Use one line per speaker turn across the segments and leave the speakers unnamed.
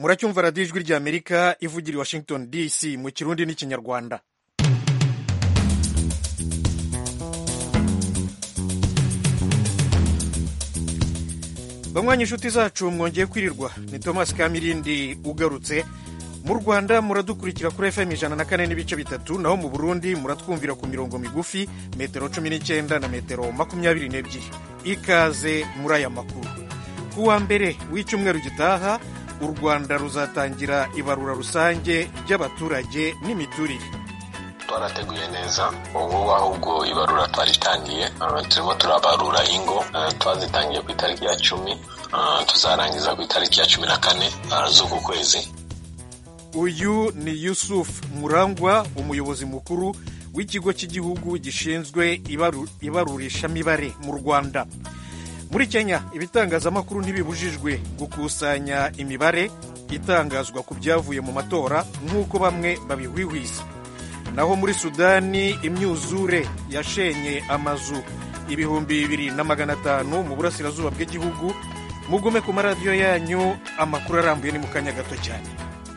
muracyumva radiyo ijwi ry'Amerika ivugira i Washington DC mu kirundi n'ikinyarwanda. banywanyi inshuti zacu mwongeye kwirirwa, ni Thomas Kamirindi ugarutse. Mu Rwanda muradukurikira kuri FM 104.3, naho mu Burundi muratwumvira ku mirongo migufi metero 19 na metero 22. Ikaze muri aya makuru. Kuwa mbere w'icyumweru gitaha u Rwanda ruzatangira ibarura rusange ry'abaturage n'imiturire.
Twarateguye neza ubu ahubwo ibarura twaritangiye, turimo turabarura ingo, twazitangiye ku itariki ya 10, tuzarangiza ku itariki ya 14 z'uku kwezi.
Uyu ni Yusuf Murangwa, umuyobozi mukuru w'ikigo cy'igihugu gishinzwe ibarurishamibare mu Rwanda. Muri Kenya ibitangazamakuru ntibibujijwe gukusanya imibare itangazwa ku byavuye mu matora nk'uko bamwe babihwihwisa. Naho muri Sudani imyuzure yashenye amazu 2,500 mu burasirazuba bw'igihugu. Mugume ku maradiyo yanyu, amakuru arambuye ni mu kanya gato cyane.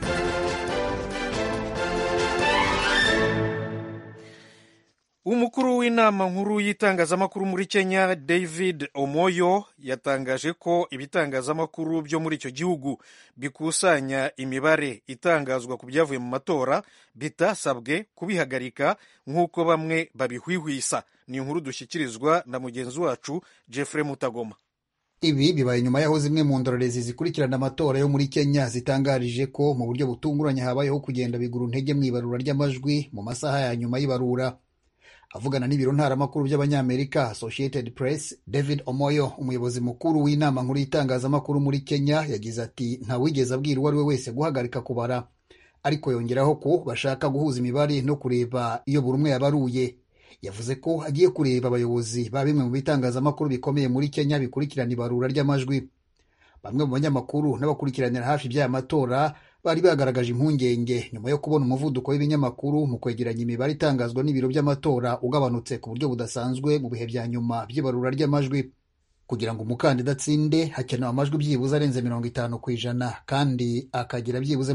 Umukuru w'inama nkuru y'itangazamakuru muri Kenya, David Omoyo, yatangaje ko ibitangazamakuru byo muri icyo gihugu bikusanya imibare itangazwa ku byavuye mu matora bitasabwe kubihagarika nk'uko bamwe babihwihwisa. Ni inkuru dushyikirizwa na mugenzi wacu Jeffrey Mutagoma.
Ibi bibaye nyuma yaho zimwe mu ndorerezi zikurikirana amatora yo muri Kenya zitangarije ko mu buryo butunguranye habayeho kugenda bigura intege mu ibarura ry'amajwi mu masaha ya nyuma y'ibarura. Avugana n'ibiro ntaramakuru by'abanyamerika Associated Press, David Omoyo, umuyobozi mukuru w'inama nkuru y'itangazamakuru muri Kenya, yagize ati ntawigeze abwira uwo ari we wese guhagarika kubara, ariko yongeraho ko bashaka guhuza imibare no kureba iyo buri umwe yabaruye. Yavuze ko agiye kureba abayobozi ba bimwe mu bitangazamakuru bikomeye muri Kenya bikurikirana ibarura ry'amajwi. Bamwe mu banyamakuru n'abakurikiranira hafi by'aya matora bari bagaragaje impungenge nyuma yo kubona umuvuduko w'ibinyamakuru mu kwegeranya imibare itangazwa n'ibiro by'amatora ugabanutse ku buryo budasanzwe mu bihe bya nyuma by'ibarura ry'amajwi. Kugira ngo umukandida atsinde hakenewe amajwi byibuze arenze 50% kandi akagira byibuze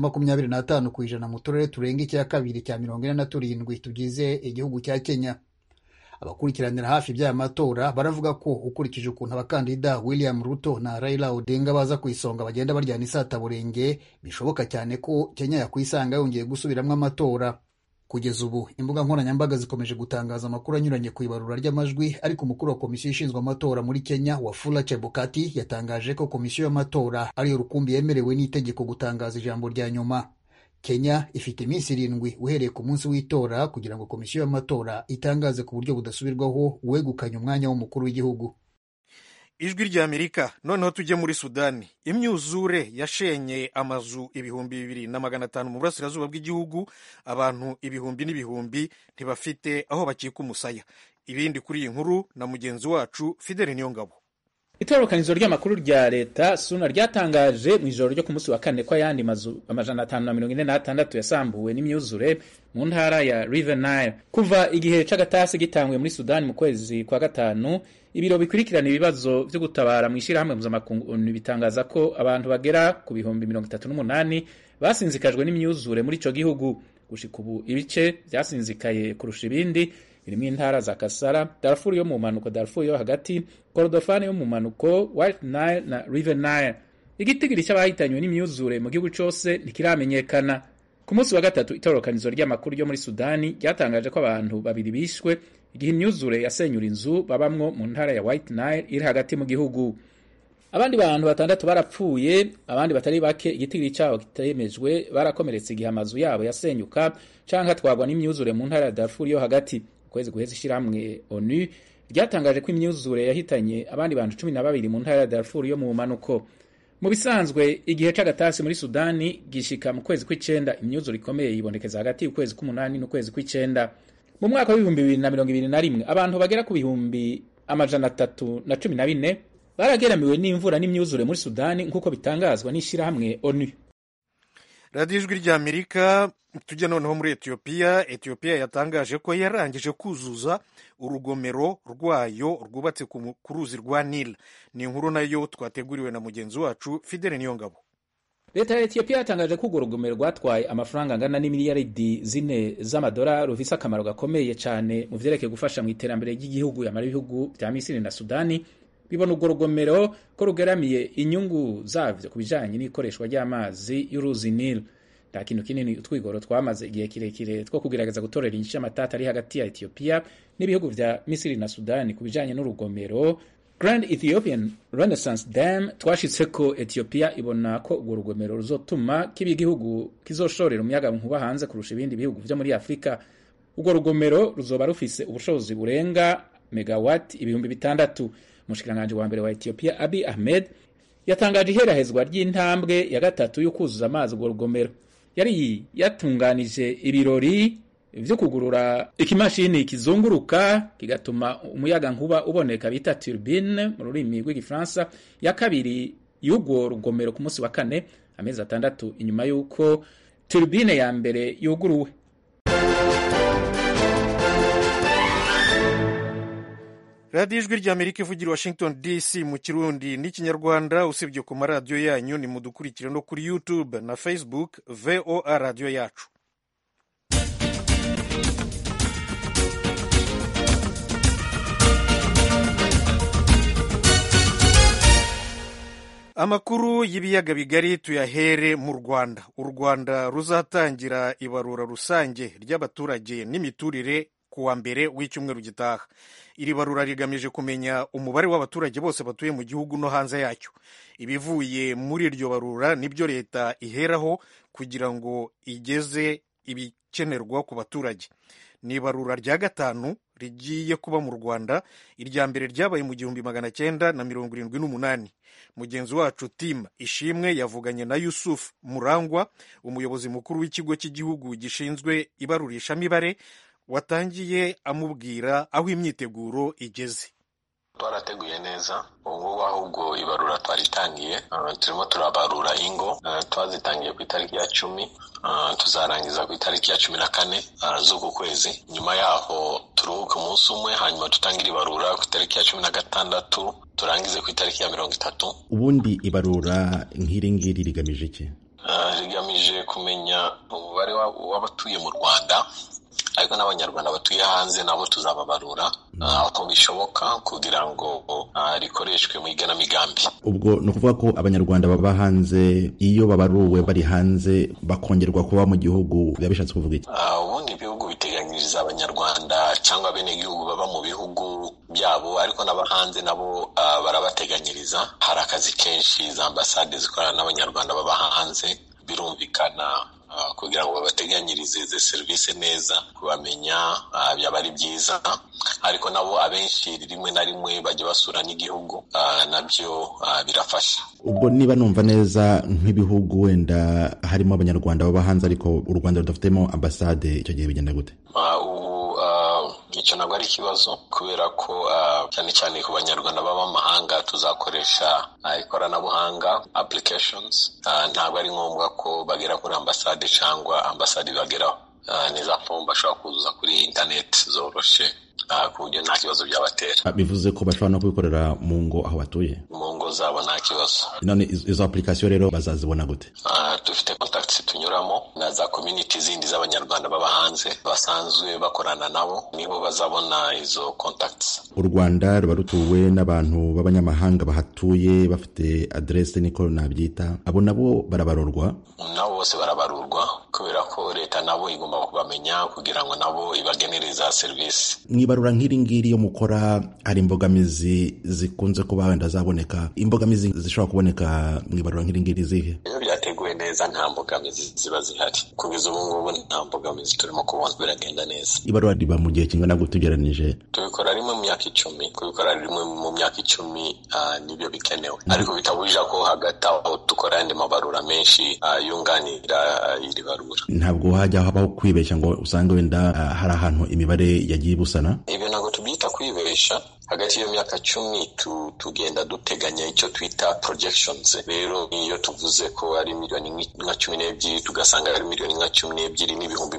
25% mu turere turenga icya kabiri cya 47 tugize igihugu cya Kenya. Abakurikiranira hafi by'aya matora baravuga ko ukurikije ukuntu abakandida William Ruto na Raila Odinga baza ku isonga bagenda baryana isataburenge, bishoboka cyane ko Kenya yakwisanga yongeye gusubiramwo amatora. Kugeza ubu imbuga nkoranyambaga zikomeje gutangaza amakuru anyuranye ku ibarura ry'amajwi, ariko umukuru wa komisiyo ishinzwe amatora muri Kenya, Wafula Chebukati, yatangaje ko komisiyo y'amatora ariyo rukumbi yemerewe n'itegeko gutangaza ijambo rya nyuma. Kenya ifite iminsi 7 uhereye ku munsi w'itora kugira ngo komisiyo y'amatora itangaze ku buryo budasubirwaho uwegukanye umwanya w'umukuru w'igihugu.
Ijwi ry'Amerika. Noneho tujye muri Sudani. Imyuzure yashenye amazu 2,500 mu burasirazuba bw'igihugu, abantu ibihumbi n'ibihumbi ntibafite aho bakika umusaya. Ibindi kuri iyi nkuru na mugenzi wacu Fidel Niyongabo.
Itororokanizo ry'amakuru rya leta SUNA ryatangaje mu ijoro ryo ku munsi wa kane ko ayandi mazu 546 yasambuwe n'imyuzure mu ntara ya River Nile. Kuva igihe c'agatasi gitangwe muri Sudani mu kwezi kwa gatanu, ibiro bikurikirana ibibazo byo gutabara mu ishirahamwe mpuzamakungu bitangaza ko abantu bagera ku bihumbi 38 basinzikajwe n'imyuzure muri ico gihugu. Gushika ubu ibice byasinzikaye kurusha ibindi birimo intara za Kasara, Darfur yo mu manuko, Darfur yo hagati, Kordofani yo mu manuko, White Nile na River Nile. Igitigiri cy'abahitanywe n'imyuzure mu gihugu cyose ntikiramenyekana. Ku munsi wa gatatu itororokanizo ry'amakuru ryo muri Sudani ryatangaje ko abantu 2 bishwe igihe imyuzure yasenyura inzu babamwo mu ntara ya White Nile iri hagati mu gihugu. Abandi bantu 6 barapfuye, abandi batari bake igitigiri cyabo kitemejwe barakomeretse igihe amazu yabo yasenyuka canka twagwa n'imyuzure mu ntara ya Darfur yo hagati. Kwezi guheze ishiramwe ONU ryatangaje ko imyuzure yahitanye abandi bantu 12 mu ntara ya Darfur yo mu manuko. Mu bisanzwe igihe c'agatasi muri Sudani gishika mu kwezi kw'icenda, imyuzure ikomeye yibonekeza hagati y'ukwezi k'umunani n'ukwezi kw'icenda. Mu mwaka wa 2021 abantu bagera ku bihumbi 314 barageramiwe n'imvura n'imyuzure muri Sudani nk'uko bitangazwa n'ishirahamwe ONU.
Radiyo Ijwi ry'Amerika. Tujya noneho muri Ethiopia. Ethiopia yatangaje ko yarangije kuzuza urugomero rwayo rwubatse ku ruzi rwa Nile. Ni inkuru nayo twateguriwe na mugenzi wacu Fidel Niyongabo.
leta ya Ethiopia yatangaje ko urwo rugomero rwatwaye amafaranga angana n'imiliyaridi 4 z'amadolari rufise akamaro gakomeye cyane mu vyerekeye gufasha mu iterambere ry'igihugu yamara ibihugu vya Misiri na Sudani bibona urwo rugomero ko rugeramiye inyungu zavyo ku bijanye n'ikoreshwa ry'amazi y'uruzi Nile. Nta kintu kinini utwigoro twamaze igihe kirekire two kugerageza gutorera inyishu y'amatata ari hagati ya Ethiopia n'ibihugu vya Misiri na Sudani ku bijanye n'urugomero Grand Ethiopian Renaissance Dam. Twashitseko Ethiopia ibona ko urwo rugomero ruzotuma kiba igihugu kizoshorera umuyaga nkuba hanze kurusha ibindi bihugu vyo muri Afrika. Urwo rugomero ruzoba rufise ubushobozi burenga megawatt 6,000. Umushikiranganje wa mbere wa Ethiopia Abiy Ahmed yatangaje iherahezwa ry'intambwe ya gatatu yo kuzuza amazi urwo rugomero. Yari yatunganije ibirori vyo kugurura ikimashini kizunguruka kigatuma umuyaga nkuba uboneka bita turbine mu rurimi rw'igifaransa ya kabiri y'urwo rugomero ku munsi wa kane, amezi 6 inyuma y'uko turbine ya mbere yuguruwe.
radiyo ijwi ry'Amerika ivugira Washington DC mu Kirundi n'ikinyarwanda. Usibye ku maradiyo yanyu ni mudukurikire no kuri YouTube na Facebook VOA radiyo yacu. Amakuru y'ibiyaga bigari tuyahere mu Rwanda. U Rwanda ruzatangira ibarura rusange ry'abaturage n'imiturire kuwa mbere w'icyumweru gitaha. Iri barura rigamije kumenya umubare w'abaturage bose batuye mu gihugu no hanze yacyo. Ibivuye muri iryo barura nibyo leta iheraho kugira ngo igeze ibikenerwa ku baturage. Ni ibarura rya gatanu rigiye kuba mu Rwanda. Irya mbere ryabaye mu 1978. Mugenzi wacu Tim Ishimwe yavuganye na Yusuf Murangwa, umuyobozi mukuru w'ikigo cy'igihugu gishinzwe ibarurishamibare, watangiye amubwira aho imyiteguro igeze.
Twarateguye neza ubu ahubwo ibarura twaritangiye, turimo turabarura ingo. Twazitangiye ku itariki ya 10, tuzarangiza ku itariki ya 14 z'uku kwezi. Nyuma yaho turuhuka umunsi umwe, hanyuma tutangira ibarura ku itariki ya 16 turangize ku itariki ya 30.
Ubundi ibarura nk'iri ngiri rigamije iki?
Rigamije kumenya umubare w'abatuye mu Rwanda, ariko n'abanyarwanda batuye hanze nabo tuzababarura aho bishoboka kugira ngo rikoreshwe mu igenamigambi.
Ubwo no kuvuga ko abanyarwanda baba hanze iyo babaruwe bari hanze bakongerwa kuba mu gihugu, byabishatse kuvuga iki?
Ubundi ibihugu biteganyiriza abanyarwanda cyangwa bene igihugu baba mu bihugu byabo, ariko n'abahanze nabo barabateganyiriza. Hari akazi kenshi za ambasade zikorana n'abanyarwanda baba hanze, birumvikana kugira ngo babateganyirize izi serivisi neza, kubamenya byaba ari byiza. Ariko nabo abenshi rimwe na rimwe bajya basura n'igihugu, nabyo birafasha.
Ubwo niba numva neza nk'ibihugu wenda harimo abanyarwanda baba hanze ariko u Rwanda rudafitemo ambasade, icyo gihe bigenda gute?
Icyo ntabwo ari ikibazo, kubera ko cyane cyane ku banyarwanda baba mu mahanga tuzakoresha ikoranabuhanga applications. Ntabwo ari ngombwa ko bagera kuri ambasade cyangwa ambasade bageraho. Ni za fomu bashobora kuzuza kuri internet zoroshe, ku buryo nta kibazo byabatera.
Bivuze ko bashobora no kubikorera mu ngo aho batuye?
Mu ngo zabo nta kibazo.
None izo application rero bazazibona gute?
Dufite contacts tunyuramo na za community zindi z'abanyarwanda baba hanze basanzwe bakorana nabo, nibo bazabona izo contacts.
U Rwanda ruba rutuwe n'abantu b'abanyamahanga bahatuye bafite adresse niko nabyita, abo nabo barabarurwa?
Nabo bose barabarurwa, kubera ko leta nabo igomba kubamenya kugira ngo nabo ibagenereza service.
Mwibarura nk'iri ngiri yo mukora, hari imbogamizi zikunze kuba wenda zaboneka? Imbogamizi zishobora kuboneka mwibarura nk'iri ngiri zihe?
Iyo byateguwe neza nta mbogamizi ziba zihari. Kugeza ubu ngubu nta mbogamizi turimo kubona, biragenda neza. Ibarura
riba mu gihe kingana gute ugereranije?
Tubikora rimwe mu myaka 10. Kubikora rimwe mu myaka 10 nibyo bikenewe. Ariko bitabujije ko hagati aho dukora andi mabarura menshi yunganira iri barura. Ntabwo
hajya habaho kwibeshya ngo usange wenda hari ahantu imibare yagiye busana?
Ibyo ntabwo tubyita twita kwibesha. Hagati y'iyo myaka 10 tugenda duteganya icyo twita projections. Rero iyo tuvuze ko ari miliyoni nka 12 tugasanga ari miliyoni nka 12 n'ibihumbi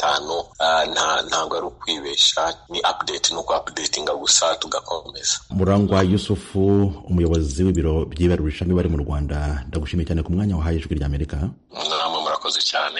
50, ntabwo ari ukwibesha, ni update, nuko updatinga gusa tugakomeza.
Murangwa Yusufu, umuyobozi w'ibiro by'ibarurishamwe bari mu Rwanda, ndagushimiye cyane ku mwanya wahaye Ijwi ry'Amerika.
Namwe murakoze cyane.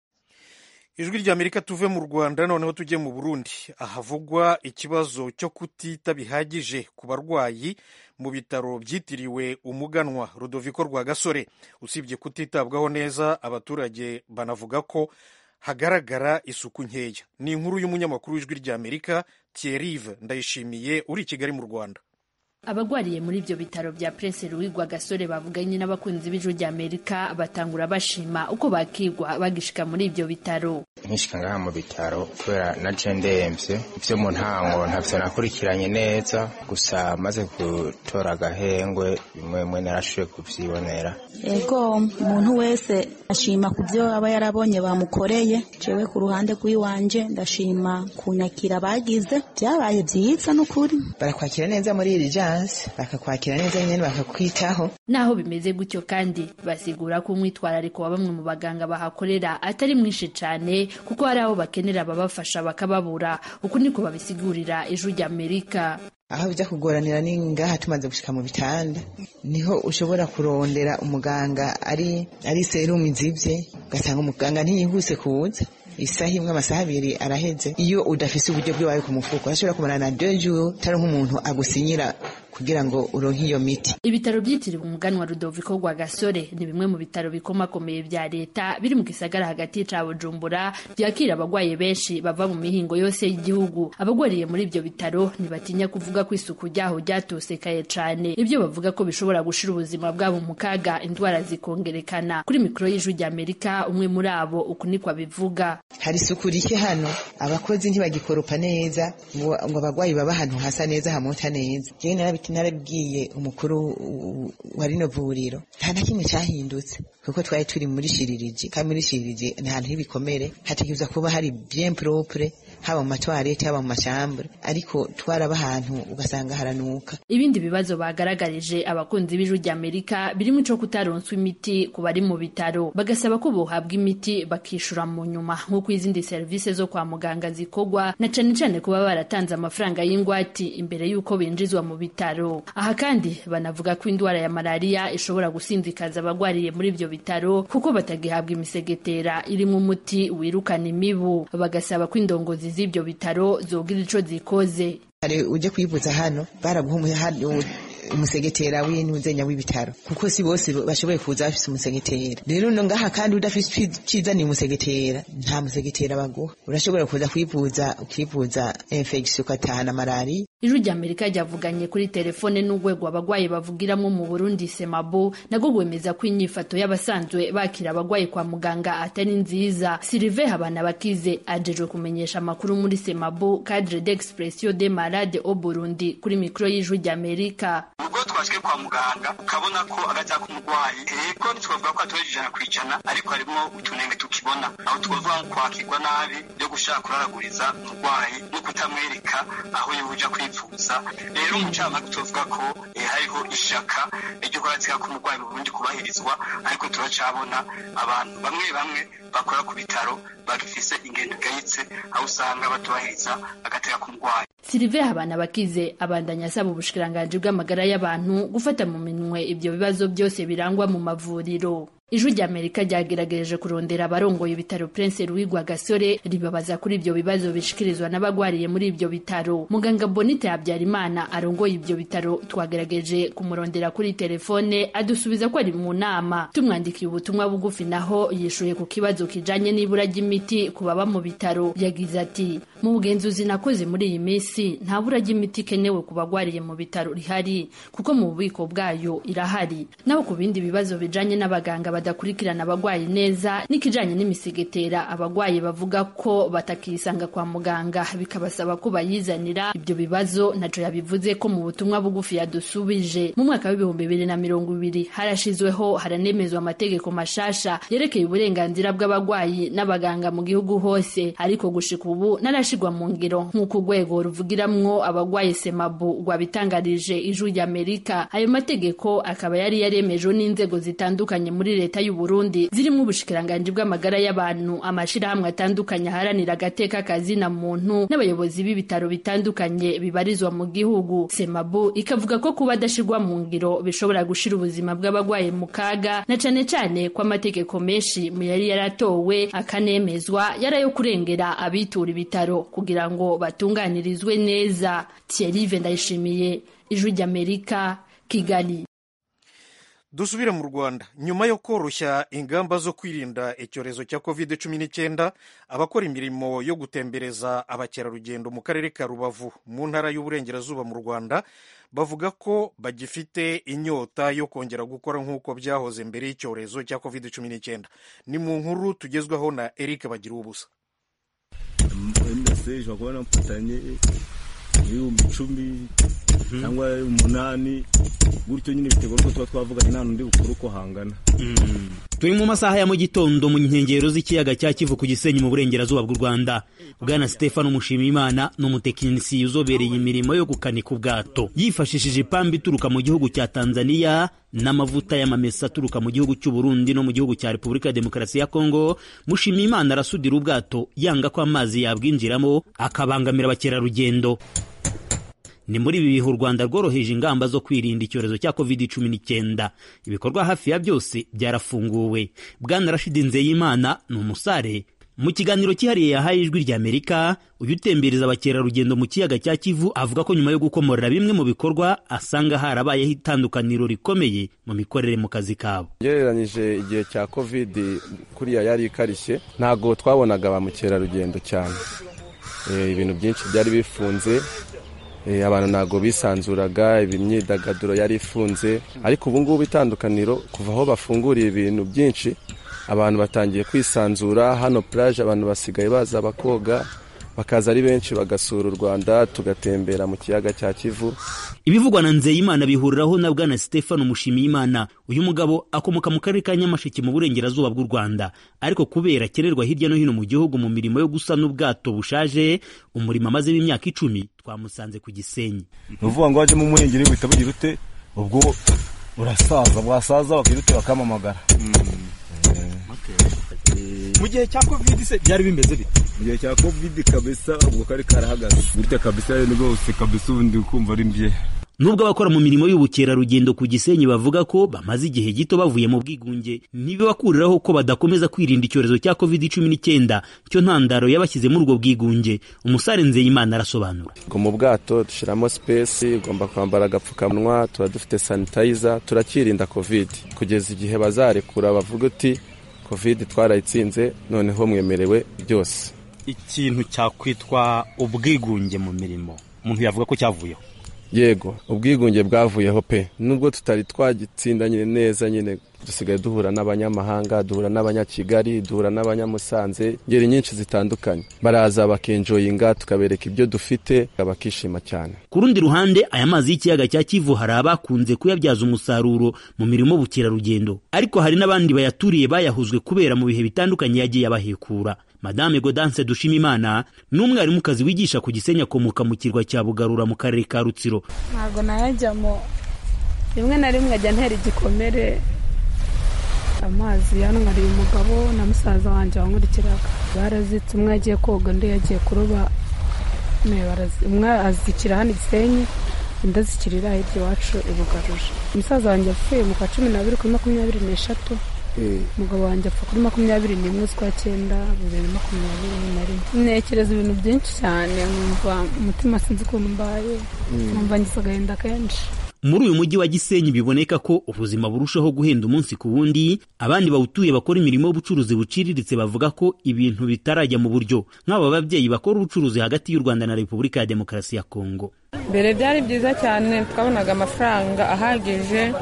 Ijwi ry'Amerika tuve mu Rwanda noneho tujye mu Burundi, ahavugwa ikibazo cyo kutita bihagije ku barwayi mu bitaro byitiriwe umuganwa Rudoviko Rwagasore. Usibye kutitabwaho neza, abaturage banavuga ko hagaragara isuku nkeya. Ni inkuru y'umunyamakuru w'Ijwi ry'Amerika Thierry Ndayishimiye uri i Kigali mu Rwanda.
Abagwariye muri ibyo bitaro bya Prince Louis Rwagasore bavuganye n'abakunzi b'Ijwi ry'Amerika batangura bashima uko bakigwa bagishika muri ibyo bitaro.
Nkishika ngaha mu bitaro kubera na jendemvye ivyo mu ntango ntavyo nakurikiranye neza, gusa maze gutora agahengwe bimwe narashoboye kuvyibonera.
Ego umuntu wese ashima kuvyo aba yarabonye bamukoreye. Jewe ku ruhande rw'iwanje ndashima kunyakira bagize, byabaye byiza n'ukuri.
Barakwakira neza muri iri bakakwakira neza nyene bakakwitaho.
Naho bimeze gutyo kandi basigura ko umwitwarariko wa bamwe mu baganga bahakorera atari mwinshi cyane, kuko hari aho bakenera babafasha bakababura. Uku niko babisigurira Ijwi ry'Amerika.
Aho bijya kugoranira ni ngaha tumaze gushika mu bitanda, niho ushobora kurondera umuganga ari serumu izivye, ugasanga umuganga ntiyihuse kuza, isaha imwe amasaha 2 araheze. Iyo udafise uburyo bwawe ku mufuko ashobora kumarana 2 jours tari nk'umuntu agusinyira kugira ngo uronke iyo miti.
Ibitaro byitiriwe umuganwa Rudoviko Rwagasore ni bimwe mu bitaro bikomakomeye vya leta biri mu gisagara hagati ca Bujumbura, byakira abagwaye benshi bava mu mihingo yose y'igihugu. Abagwariye muri ibyo bitaro ntibatinya kuvuga ko isuku ryaho ryatosekaye cane, ibyo bavuga ko bishobora gushira ubuzima bwabo mu kaga, indwara zikongerekana. Kuri mikro y'Ijwi ry'Amerika umwe muri abo uku niko abivuga.
Hari isuku rike hano, abakozi ntibagikoropa neza ngo abagwayi baba ahantu hasa neza hamota neza. Narabwiye umukuru wa rino vuriro nta na kimwe cyahindutse, kuko twari turi muri shiririji, kandi muri shiririji ni ahantu h'ibikomere, hategerezwa kuba hari bien propre, haba mu matwarete haba mu mashambre, ariko twaraba ahantu ugasanga haranuka.
Ibindi bibazo bagaragarije abakunzi b'Ijwi ry'Amerika birimo ico kutaronswa imiti ku bari mu bitaro, bagasaba ko bohabwa imiti bakishura mu nyuma nk'uko izindi service zo kwa muganga zikogwa, na cane cane kuba baratanze amafaranga y'ingwati imbere y'uko binjizwa mu bitaro. Aha kandi banavuga ko indwara ya malaria ishobora gusinzikaza abagwariye muri ibyo bitaro, kuko batagihabwa imisegetera irimo umuti wirukana imibu. Bagasaba ko indongozi z'ibyo bitaro zogira ico zikoze.
Hari uje kwivuza hano baraguha umusegetera w'inuzenya w'ibitaro, kuko si bose bashoboye kuza bafise umusegetera. Rero no ngaha kandi udafise cizani umusegetera, nta musegetera baguha. Urashobora kuza kwivuza infection ukatahana malaria.
Ijwi ry'Amerika ryavuganye kuri telefone n'urwego abagwayi bavugiramo mu Burundi Semabo, nago gwemeza ko inyifato y'abasanzwe bakira abagwayi kwa muganga atari nziza. Sylvain Habanabakize ajejwe kumenyesha amakuru muri Semabo, cadre d'expression des malades au Burundi, kuri mikro y'Ijwi ry'Amerika.
Ubwo twashike kwa muganga ukabona ko agaza ku mugwayi, eko twavuga ko atujana kwicana, ariko harimo utunenge tukibona, aho twavuga ko kwakirwa nabi byo gushaka kuraraguriza umugwayi no kutamwereka aho yobuja kwivuza. Rero umucama tuvuga ko hariho ishaka ryo kwatira ku mugwayi mu Burundi kubahirizwa, ariko turacabona abantu bamwe bakora ku bitaro bagifise ingendo gayitse, aho usanga batubahiriza agateka ku mugwayi.
Sylvain Habanabakize abandanya asaba ubushikiranganje bw'amagara y'abantu gufata mu minwe ibyo bibazo byose birangwa mu mavuriro. Ijwi ry'Amerika ryagerageje kurondera abarongoye ibitaro Prince Louis Rwagasore ribabaza kuri ibyo bibazo bishikirizwa n'abagwariye muri ibyo bitaro. Muganga Bonite Habyarimana arongoye ibyo bitaro twagerageje kumurondera kuri telefone, adusubiza ko ari mu nama. Tumwandikiye ubutumwa bugufi naho yishuye ku kibazo kijanye n'ibura ry'imiti kubaba mu bitaro. Yagize ati: mu bugenzuzi nakoze muri iyi minsi nta bura ry'imiti kenewe ku bagwariye mu bitaro rihari, kuko mu bubiko bwayo irahari. Naho ku bindi bibazo bijanye n'abaganga badakurikirana abagwayi neza n'ikijanye n'imisegetera abagwayi bavuga ko batakisanga kwa muganga bikabasaba ko bayizanira. Ibyo bibazo naco yabivuze ko mu butumwa bugufi yadusubije. Mu mwaka wa 2020 harashizweho haranemezwa amategeko mashasha yerekeye uburenganzira bw'abagwayi n'abaganga mu gihugu hose, ariko gushika ubu narashigwa mu ngiro nk'uko urwego ruvugiramwo abagwayi Semabu rwabitangarije Ijwi ry'Amerika. Ayo mategeko akaba yari yaremejwe n'inzego zitandukanye muri leta y'u Burundi zirimo ubushikiranganje bw'amagara y'abantu, amashirahamwe atandukanye aharanira agateka kazina muntu n'abayobozi b'ibitaro bitandukanye bibarizwa mu gihugu. Semabu ikavuga ko kuba adashirwa mu ngiro bishobora gushira ubuzima bw'abagwaye mu kaga, na cane cane ko amategeko menshi mu yari yaratowe akanemezwa yarayo kurengera abitura ibitaro kugira ngo batunganirizwe neza. Thierry Vendayishimiye, Ijwi ry'Amerika, Kigali.
Dusubire mu Rwanda. Nyuma yo koroshya ingamba zo kwirinda icyorezo cya COVID-19, abakora imirimo yo gutembereza abakerarugendo mu karere ka Rubavu mu ntara y'Uburengerazuba mu Rwanda bavuga ko bagifite inyota yo kongera gukora nk'uko byahoze mbere y'icyorezo cya COVID-19. Ni mu nkuru tugezwaho na Eric Bagiruwubusa.
Ndasejwa kubona mfatanye ibihumbi 10 cyangwa 8 gutyo nyine biterwa nuko tuba twavuganye nta nundi bukuru ko hangana.
Turi mu masaha ya mu gitondo mu nkengero z'ikiyaga cya Kivu ku Gisenyi mu burengerazuba bw'u Rwanda. Bwana Stefano Mushimiyimana n'umutekinisiye uzobereye imirimo yo gukanika ubwato yifashishije ipambi ituruka mu gihugu cya Tanzania n'amavuta y'amamesa aturuka mu gihugu cy'u Burundi no mu gihugu cya Repubulika ya Demokarasi ya Kongo. Mushimiyimana arasudira ubwato yanga ko amazi yabwinjiramo akabangamira abakerarugendo. Ni muri ibi bihe u Rwanda rworoheje ingamba zo kwirinda icyorezo cya COVID-19. Ibikorwa hafi ya byose byarafunguwe. Bwana Rashid Nzeyimana ni umusare. Mu kiganiro cyihariye yahaye Ijwi ry'Amerika, uyu utembereza abakerarugendo mu kiyaga cya Kivu avuga ko nyuma yo gukomorera bimwe mu bikorwa asanga harabayeho itandukaniro rikomeye mu mikorere mu kazi kabo.
Gereranyije igihe cya COVID kuriya yari ikarishye, ntago twabonaga ba mukerarugendo cyane. Ibintu byinshi byari bifunze, abantu ntago bisanzuraga, imyidagaduro yari ifunze, ariko ubu ngubu itandukaniro kuva aho bafunguriye ibintu byinshi abantu batangiye kwisanzura. Hano plage abantu basigaye baza bakoga, bakaza ari benshi bagasura u Rwanda, tugatembera mu kiyaga cya Kivu.
Ibivugwa na Nzeyimana bihuriraho na Bwana Stefano Mushimiyimana. Uyu mugabo akomoka mu karere ka Nyamasheke mu burengerazuba bw'u Rwanda, ariko kubera akenerwa hirya no hino mu gihugu mu mirimo yo gusana ubwato bushaje, umurimo amaze w'imyaka 10 twamusanze ku Gisenyi.
Uvuga ngo waje mu muhengeri witabugira ute ubwo urasaza, bwasaza bakirute bakamamagara.
Mu gihe cya COVID se byari bimeze bite?
Mu gihe cya COVID kabisa ubwo kari karahagaze gute kabisa, rwose kabisa ubundi ukumva ari mbye.
Nubwo abakora mu mirimo y'ubukerarugendo ku Gisenyi bavuga ko bamaze igihe gito bavuye mu bwigunge, ntibibakuriraho ko badakomeza kwirinda icyorezo cya COVID-19 cyo ntandaro yabashyize muri ubwo bwigunge. Umusare Nzeyimana arasobanura.
Mu bwato dushiramo space, ugomba kwambara agapfukamunwa, tuba dufite sanitizer, turakirinda COVID kugeza igihe bazarekura bavuga uti COVID twarayitsinze, noneho mwemerewe byose.
Ikintu cyakwitwa ubwigunge mu mirimo umuntu yavuga ko cyavuyeho.
Yego, ubwigunge bwavuyeho pe, nubwo tutari twagitsindanye neza, nyine dusigaye duhura n'abanyamahanga, duhura n'abanyakigali, duhura n'abanyamusanze, ngeri nyinshi zitandukanye. Baraza bakenjoyinga, tukabereka ibyo dufite, bakishima cyane.
Ku rundi ruhande, aya mazi y'ikiyaga cya Kivu hari abakunze kuyabyaza umusaruro mu mirimo y'ubukerarugendo, ariko hari n'abandi bayaturiye bayahuzwe kubera mu bihe bitandukanye yagiye abahekura. Madame Godance Dushimimana n'umwarimukazi wigisha ku Gisenyi akomoka mu kirwa cya Bugarura mu karere ka Rutsiro.
Ntago nayajyamo, rimwe na rimwe ajya ntera igikomere. Amazi yanwariye umugabo na musaza wanjye wankurikiraga, barazitse, umwe agiye koga undi yagiye kuroba, umwe azikira hano Gisenyi undi azikirira hirya iwacu i Bugaruje. Umusaza wanjye apfuye mu kwa 12 kuri 23, umugabo wanjye apfa kuri 21 z'ukwa 9 2021. Ntekereza ibintu byinshi cyane, numva umutima sinzi ukuntu mbaye, numva ngize agahinda kenshi.
Muri uyu mujyi wa Gisenyi biboneka ko ubuzima burushaho guhenda umunsi ku wundi. Abandi bawutuye bakora imirimo y'ubucuruzi buciriritse bavuga ko ibintu bitarajya mu buryo, nk'aba babyeyi bakora ubucuruzi hagati y'u Rwanda na Repubulika ya Demokarasi ya Kongo.
Mbere byari byiza cyane, twabonaga amafaranga ahagije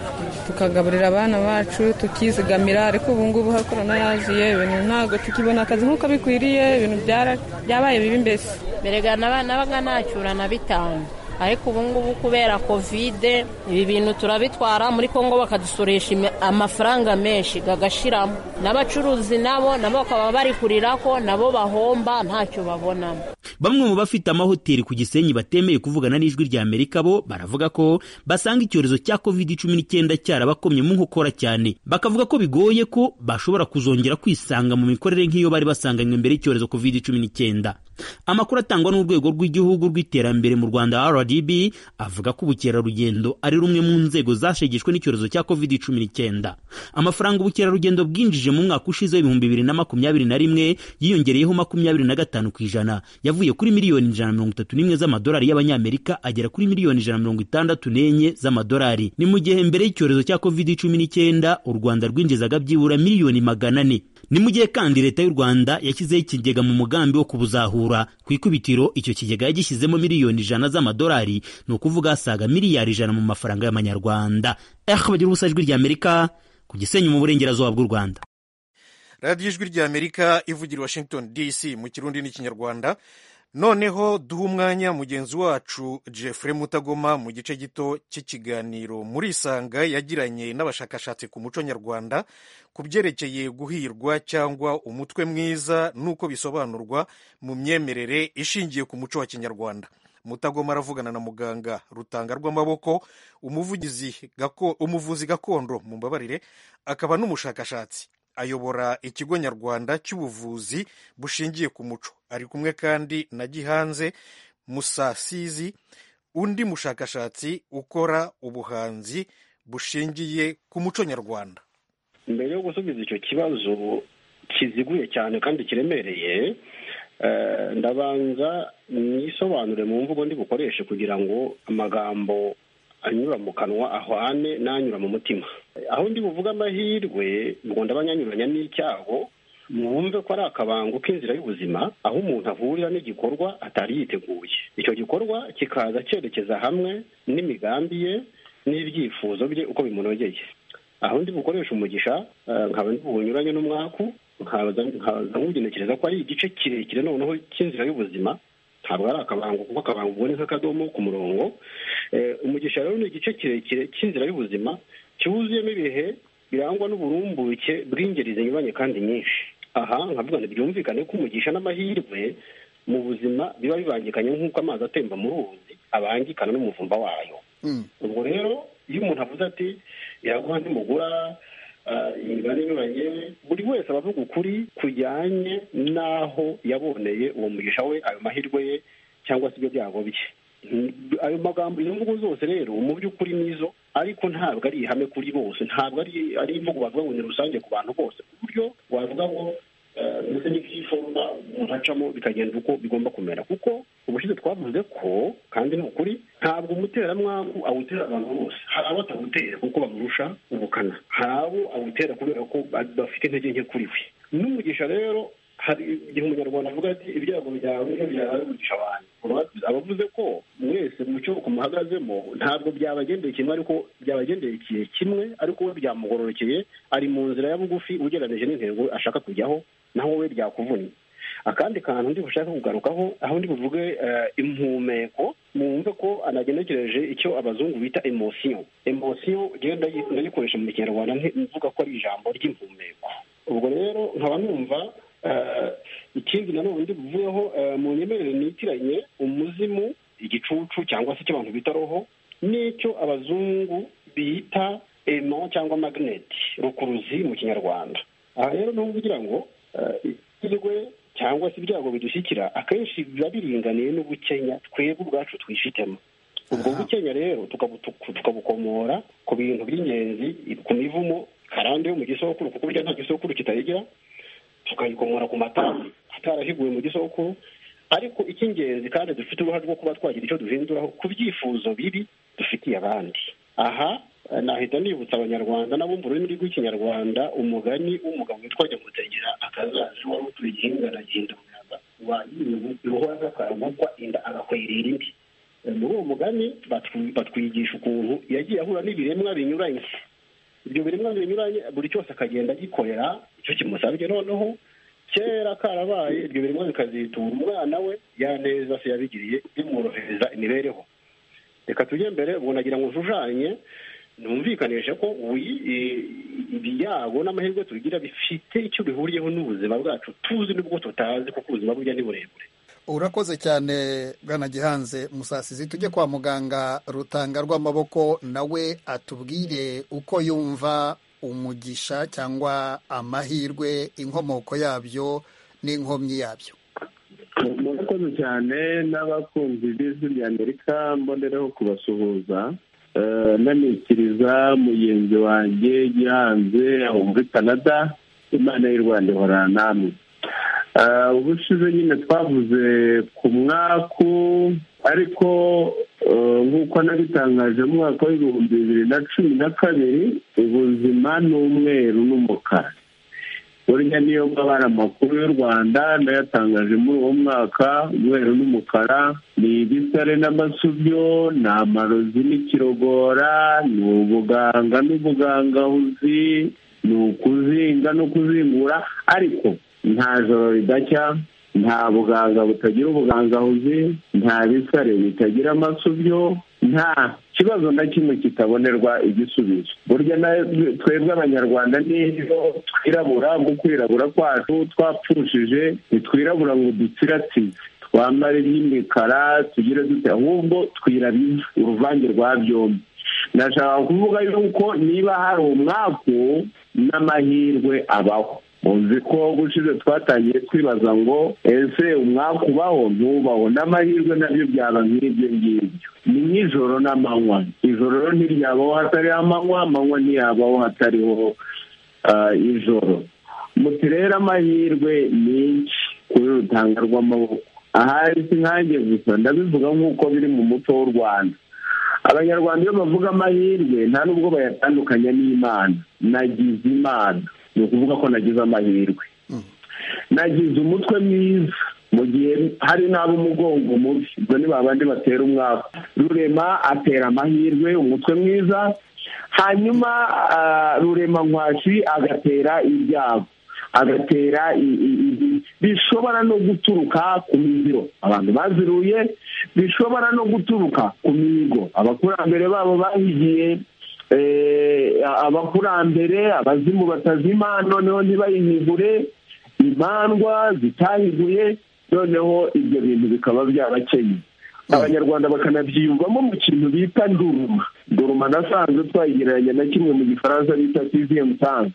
tukagaburira abana bacu tukizigamira, ariko ubu ngubu ha korona yaziye ibintu ntabwo tukibona akazi nk'uko bikwiriye, ibintu byabaye bibi mbese.
Berega nabaga nacyura na 5, ariko ubu ngubu kubera kovide ibi bintu turabitwara muri Kongo bakadusoresha amafaranga menshi gagashiramo, n'abacuruzi nabo bakaba bari kurira ko nabo bahomba ntacyo babonamo.
Bamwe mu bafite amahoteli ku Gisenyi batemeye kuvugana n'Ijwi rya Amerika bo baravuga ko basanga icyorezo cya COVID-19 cyarabakomye mu nkokora cyane, bakavuga ko bigoye ko bashobora kuzongera kwisanga mu mikorere nk'iyo bari basanganywe mbere y'icyorezo COVID-19. Amakuru atangwa n'urwego rw'igihugu rw'iterambere mu Rwanda RDB avuga ko ubukerarugendo ari rumwe mu nzego zashegeshwe n'icyorezo cya COVID-19. Amafaranga ubukerarugendo bwinjije mu mwaka ushize 2021 yiyongereyeho 25% yavuye kuri miliyoni 131 z'amadolari y'abanyamerika agera kuri miliyoni 164 z'amadolari. Ni mu gihe mbere y'icyorezo cya COVID-19 u Rwanda rwinjizaga byibura miliyoni 400. Ni mu gihe kandi leta y'u Rwanda yashyizeho ikigega mu mugambi wo kubuzahura. Ku ikubitiro icyo kigega yagishyizemo miliyoni 100 z'amadolari, ni ukuvuga asaga miliyari 100 mu mafaranga y'amanyarwanda. Bagira ubusa Ijwi rya Amerika ku Gisenyi mu burengerazuba bw'u Rwanda.
Radio Ijwi rya Amerika ivugira Washington DC mu Kirundi n'Ikinyarwanda. Noneho duha umwanya mugenzi wacu Jeffrey Mutagoma mu gice gito cy'ikiganiro muri Isanga yagiranye n'abashakashatsi ku muco nyarwanda ku byerekeye guhirwa cyangwa umutwe mwiza n'uko bisobanurwa mu myemerere ishingiye ku muco wa Kinyarwanda. Mutagoma aravugana na muganga Rutanga rw'amaboko, umuvuzi gakondo mu mbabarire, akaba n'umushakashatsi. Ayobora ikigo nyarwanda cy'ubuvuzi bushingiye ku muco. Ari kumwe kandi na Gihanze Musasizi, undi mushakashatsi ukora ubuhanzi bushingiye ku muco nyarwanda.
Mbere yo gusubiza icyo kibazo kiziguye cyane kandi kiremereye, ndabanza nisobanure mu mvugo ndi bukoreshe kugira ngo amagambo anyura mu kanwa ahwane n'anyura mu mutima. Aho ndi buvuga amahirwe ngo ndabanyanyuranya n'icyago, mwumve ko ari akabango k'inzira y'ubuzima aho umuntu ahurira n'igikorwa atari yiteguye. Icyo gikorwa kikaza cyerekeza hamwe n'imigambi ye n'ibyifuzo bye uko bimunogeye. Aho ndi bukoresha umugisha nkaba ndi bunyuranye n'umwaku, nkaza nkugenekereza ko ari igice kirekire noneho cy'inzira y'ubuzima. Ntabwo ari akabango kuko akabango ubwo ni nk'akadomo ku murongo. Umugisha rero ni igice kirekire cy'inzira y'ubuzima cyuzuyemo ibihe birangwa n'uburumbuke bw'ingeri zinyuranye kandi nyinshi. Aha nkavuga ngo byumvikane ko umugisha n'amahirwe mu buzima biba bibangikanye nk'uko amazi atemba mu ruzi abangikana n'umuvumba wayo. Ubwo rero iyo umuntu avuze ati yaguha ntimugura imibare inyuranye, buri wese aba avuga ukuri kujyanye n'aho yaboneye uwo mugisha we, ayo mahirwe ye cyangwa se ibyo byago bye. Ayo magambo, izo mvugo zose rero mu by'ukuri nizo, ariko ntabwo ari ihame kuri bose, ntabwo ari imvugo bavuga ngo ni rusange ku bantu bose, ku buryo wavuga ngo ndetse n'iby'iforuma umuntu acamo bikagenda uko bigomba kumera. Kuko ubushize twavuze ko, kandi ni ukuri, ntabwo umuteramwaku awutera abantu bose. Hari abo atawutera kuko bamurusha ubukana, hari abo awutera kubera ko bafite intege nke kuri we. N'umugisha rero, hari igihe umunyarwanda avuga ati ibyago byawe iyo byawe umugisha wanyu. Abavuze ko mwese mu cyo muhagazemo ntabwo byabagendeye kimwe, ariko byabagendeye kimwe, ariko we byamugororokeye, ari mu nzira ya bugufi ugereranije n'intego ashaka kujyaho, naho we byakuvunnye. Akandi kantu ndi bushaka kugarukaho, aho ndi buvuge impumeko, mwumve ko anagenekereje icyo abazungu bita emotion. Emotion genda ndayikoresha mu Kinyarwanda mvuga ko ari ijambo ry'impumeko. Ubwo rero nkaba numva ikindi nanone ndi buvuyeho mu nyemerere nitiranye umuzimu, igicucu cyangwa se icyo abantu bita roho, n'icyo abazungu bita emo cyangwa magnet, rukuruzi mu Kinyarwanda. Aha rero ni ukugira ngo ihirwe cyangwa se ibyago bidushyikira akenshi biba biringaniye n'ubukenya twebwe ubwacu twifitemo. Ubwo bukenya rero tukabukomora ku bintu by'ingenzi, ku mivumo karande yo mu gisokuru, kuko burya nta gisokuru kitayigira, tukayikomora ku matabi atarahiguye mu gisokuru. Ariko icy'ingenzi kandi dufite uruhare rwo kuba twagira icyo duhinduraho ku byifuzo bibi dufitiye abandi. Aha nahita nibutsa abanyarwanda n'abumva ururimi rw'Ikinyarwanda umugani w'umugabo witwa Nyamutegera akazazi wari utuye igihingana gihinda umuyaga wayiriwe iruhora akaragukwa inda agakwirira indi. Muri uwo mugani batwigisha ukuntu yagiye ahura n'ibiremwa binyuranye ibyo biremwa binyuranye buri cyose akagenda agikorera icyo kimusabye, noneho kera karabaye ibyo biremwa bikazitura umwana we yaneza se yabigiriye bimworohereza imibereho. Reka tujye mbere, ubu nagira ngo nshushanye numvikanishe ko ibyago n'amahirwe tugira bifite icyo bihuriyeho n'ubuzima bwacu tuzi n'ubwo tutazi, kuko ubuzima burya ni burebure.
Urakoze cyane Bwana Gihanze Musasizi. Tujye kwa muganga Rutanga Rwamaboko nawe atubwire uko yumva umugisha cyangwa amahirwe, inkomoko yabyo n'inkomyi yabyo.
Murakoze cyane n'abakunzi b'Ijwi ry'Amerika, mbonereho kubasuhuza nanikiriza mugenzi wanjye Gihanze aho muri Canada. Imana y'u Rwanda ihorana namwe. Ubushize nyine twavuze ku mwaku, ariko nk'uko nabitangaje mu mwaka w'ibihumbi 2012 ubuzima ni umweru n'umukara. Burya niyo mabara amakuru y'u Rwanda nayatangaje muri uwo mwaka. Umweru n'umukara ni ibisare n'amasubyo, ni amarozi n'ikirogora, ni ubuganga n'ubugangahuzi, ni ukuzinga no kuzingura, ariko nta joro ridacya, nta buganga butagira ubugangahuzi, nta bisare bitagira amasubyo, nta kibazo na kimwe kitabonerwa igisubizo. Burya twebwe abanyarwanda niyo twirabura, mu kwirabura kwacu twapfushije ntitwirabura ngo dutsiratsize twambara iby'imikara tugire dute, ahubwo twirabiza uruvange rwa byombi. Nashaka kuvuga yuko niba hari umwaku n'amahirwe abaho. Muzi ko gushize twatangiye twibaza ngo ese umwaka ubaho ntubaho, n'amahirwe nabyo byaba nk'ibyo ngibyo. Ni nk'ijoro n'amanywa. Ijoro ntiryabaho hatariho amanywa, amanywa ntiyabaho hatariho ijoro. Muti rero amahirwe menshi kuri Rutanga Rwamaboko. Ahari si nkanjye gusa, ndabivuga nk'uko biri mu muco w'u Rwanda. Abanyarwanda iyo bavuga amahirwe nta nubwo bayatandukanya n'Imana. Nagize Imana, ni ukuvuga ko nagize amahirwe. Nagize umutwe mwiza mu gihe hari n'abo umugongo mubi, ubwo ni babandi batera umwaka. Rurema atera amahirwe, umutwe mwiza, hanyuma Rurema Nkwashi agatera ibyago, agatera bishobora no guturuka ku miziro abantu baziruye, bishobora no guturuka ku mihigo abakurambere babo bahigiye, abakurambere abazimu batazima noneho ntibayihigure, imandwa zitahiguye, noneho ibyo bintu bikaba byabakenye. Abanyarwanda bakanabyiyumvamo mu kintu bita nduruma. Nduruma nasanze twayigereranya na kimwe mu gifaransa bita sixième sens.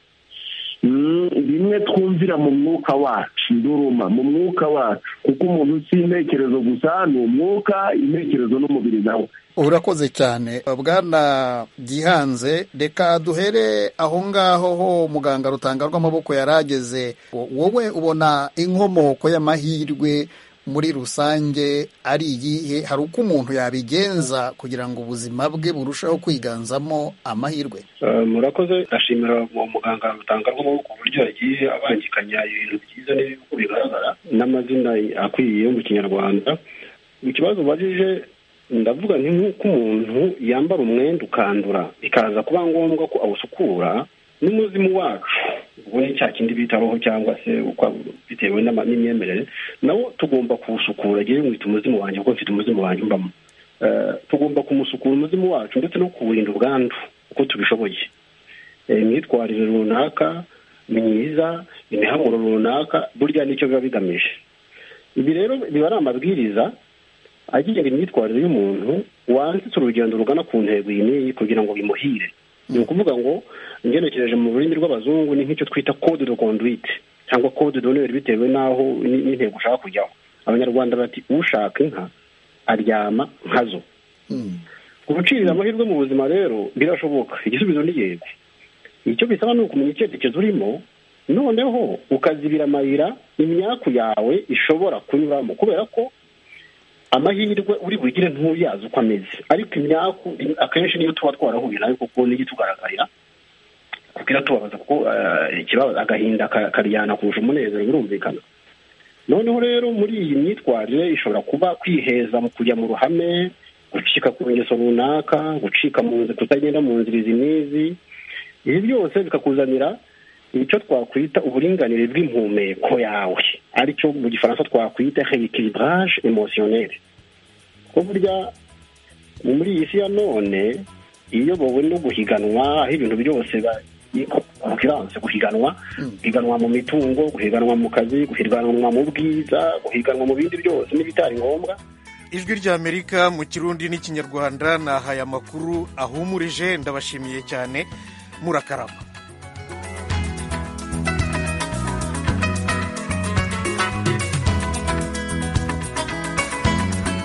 Bimwe twumvira mu mwuka wacu, nduruma mu mwuka wacu, kuko umuntu si intekerezo gusa, ni umwuka, intekerezo n'umubiri nawe.
Urakoze cyane Bwana Gihanze. Reka duhere aho ngaho ho muganga Rutanga Rwamaboko yarageze. Wowe ubona inkomoko y'amahirwe muri rusange ari iyihe? Hari uko umuntu yabigenza kugira ngo ubuzima bwe burusheho kwiganzamo amahirwe?
Murakoze. Ashimira uwo muganga Rutanga Rwamaboko uburyo yagiye abangikanya ibintu byiza n'ibiko bigaragara n'amazina akwiye mu Kinyarwanda. Ikibazo ubajije ndavuga nti nk'uko umuntu yambara umwenda ukandura bikaza kuba ngombwa ko awusukura, n'umuzimu wacu ubwo ni cya kindi bita roho cyangwa se uko bitewe n'imyemerere, nawo tugomba kuwusukura. Agiye mwita umuzimu wanjye kuko mfite umuzimu wanjye mbamo. Tugomba kumusukura umuzimu wacu ndetse no kuwurinda ubwandu uko tubishoboye. Imyitwarire runaka myiza, imihamuro runaka, burya nicyo biba bigamije. Ibi rero biba ari amabwiriza agenga imyitwarire y'umuntu wanditse urugendo rugana ku ntego iyi kugira ngo bimuhire. Ni ukuvuga ngo ngenekereje mu rurimi rw'abazungu ni nk'icyo twita code de conduite cyangwa code d'honneur bitewe n'aho n'intego ushaka kujyaho. Abanyarwanda bati ushaka inka aryama nkazo. Gucirira amahirwe mu buzima rero birashoboka. Igisubizo ni yego. Icyo bisaba ni ukumenya icyerekezo urimo, noneho ukazibira amayira imyaku yawe ishobora kunyuramo, kubera ko amahirwe uri bugire ntuyazi uko ameze, ariko imyaku akenshi niyo tuba twarahuye nayo kuko nigi tugaragarira kuko iratubabaza, kuko ikibazo agahinda karyana kurusha umunezero, birumvikana. Noneho rero muri iyi myitwarire ishobora kuba kwiheza mu kujya mu ruhame, gucika ku ngeso runaka, gucika mu nzira, kutagenda mu nzira izi n'izi, ibi byose bikakuzanira icyo twakwita uburinganire bw'impumeko yawe, aricyo mu gifaransa twakwita rééquilibrage émotionnel. ko burya muri iyi si ya none iyo bowe no guhiganwa aho ibintu byose konkurence, guhiganwa mu mitungo, guhiganwa mu kazi, guhiganwa mu bwiza, guhiganwa mu bindi byose n'ibitari ngombwa.
Ijwi ry'Amerika mu Kirundi n'Ikinyarwanda nahaye amakuru ahumurije, ndabashimiye cyane, murakarama.